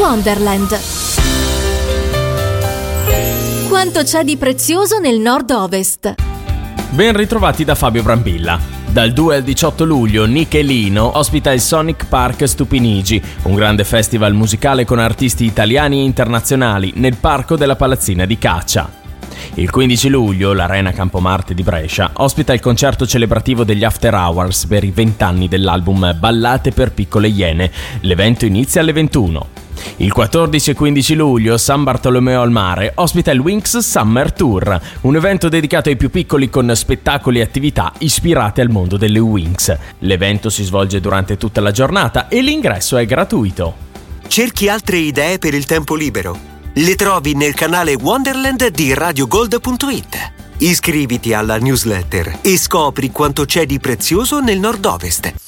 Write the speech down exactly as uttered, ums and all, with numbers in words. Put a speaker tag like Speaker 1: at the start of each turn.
Speaker 1: Wonderland. Quanto c'è di prezioso nel nord-ovest?
Speaker 2: Ben ritrovati da Fabio Brambilla. Dal due al diciotto luglio Nichelino ospita il Sonic Park Stupinigi, un grande festival musicale con artisti italiani e internazionali nel parco della Palazzina di Caccia. Il quindici luglio l'Arena Campomarte di Brescia ospita il concerto celebrativo degli After Hours per i vent'anni dell'album Ballate per piccole iene. L'evento inizia alle ventuno. Il quattordici e quindici luglio San Bartolomeo al Mare ospita il Winx Summer Tour, un evento dedicato ai più piccoli con spettacoli e attività ispirate al mondo delle Winx. L'evento si svolge durante tutta la giornata e l'ingresso è gratuito.
Speaker 3: Cerchi altre idee per il tempo libero? Le trovi nel canale Wonderland di radiogold punto it. Iscriviti alla newsletter e scopri quanto c'è di prezioso nel nord-ovest.